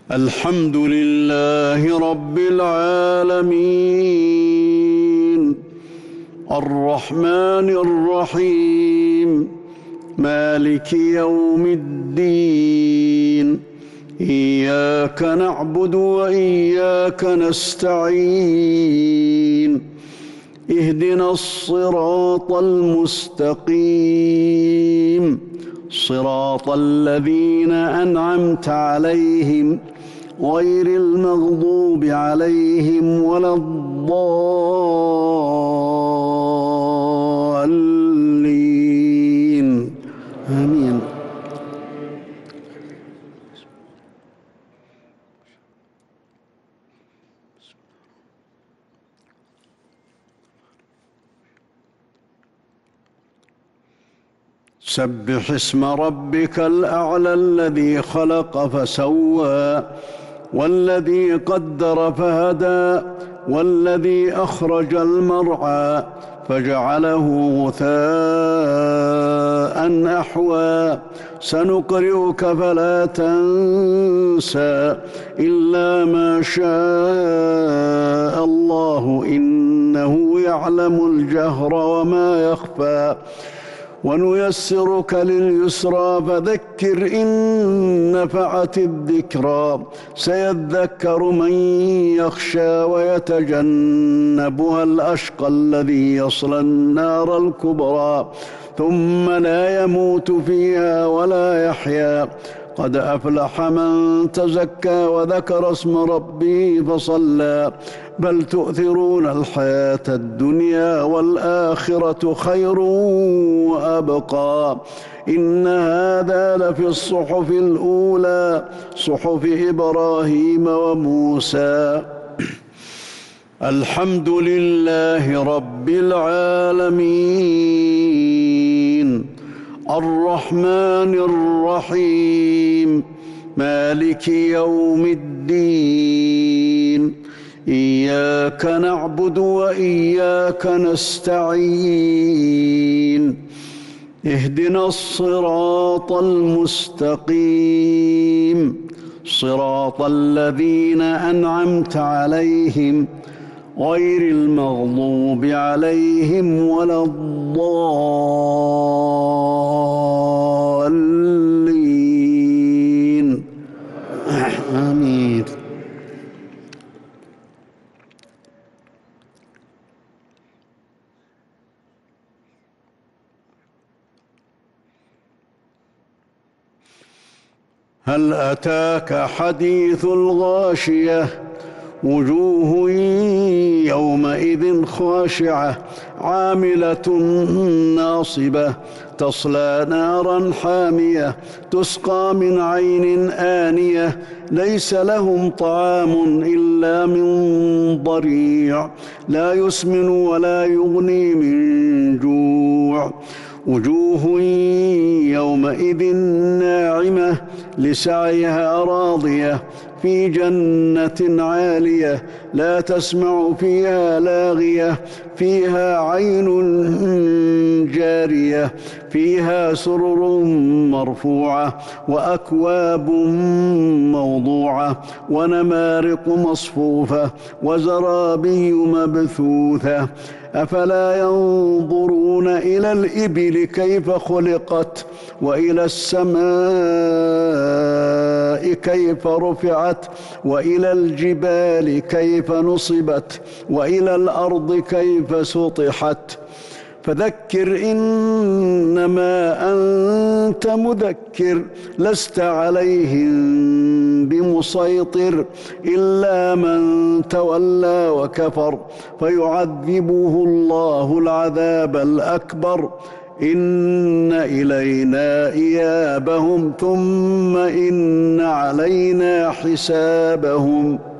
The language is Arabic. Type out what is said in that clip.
الحمد لله رب العالمين الرحمن الرحيم مالك يوم الدين إياك نعبد وإياك نستعين اهدنا الصراط المستقيم صراط الذين أنعمت عليهم غير المغضوب عليهم ولا الضالين آمين. سبح اسم ربك الأعلى الذي خلق فسوى والذي قدر فهدى والذي أخرج المرعى فجعله غثاء أحوى سنقرئك فلا تنسى إلا ما شاء الله إنه يعلم الجهر وما يخفى ونيسرك لليسرى فذكر إن نفعت الذكرى سيذكر من يخشى ويتجنبها الأشقى الذي يصلى النار الكبرى ثم لا يموت فيها ولا يحيا قد أفلح من تزكى وذكر اسم ربه فصلى بل تؤثرون الحياة الدنيا والآخرة خير وأبقى إن هذا لفي الصحف الأولى صحف إبراهيم وموسى. الحمد لله رب العالمين الرحمن الرحيم مالك يوم الدين إياك نعبد وإياك نستعين اهدنا الصراط المستقيم صراط الذين أنعمت عليهم غير المغضوب عليهم ولا الضالين آمين. هل أتاك حديث الغاشية وجوه يومئذ خاشعة عاملة ناصبة تصلى نارا حامية تسقى من عين آنية ليس لهم طعام إلا من ضريع لا يسمن ولا يغني من جوع وجوه يومئذ ناعمة لسعيها راضية في جنة عالية لا تسمع فيها لاغية فيها عين جارية فيها سرر مرفوعة وأكواب موضوعة ونمارق مصفوفة وزرابي مبثوثة أفلا ينظرون إلى الإبل كيف خلقت وإلى السماء كيف رفعت وإلى الجبال كيف نصبت وإلى الأرض كيف سطحت فذكر إنما أنت مذكر لست عليهم بمسيطر إلا من تولى وكفر فيعذبه الله العذاب الأكبر إن إلينا إيابهم ثم إن علينا حسابهم.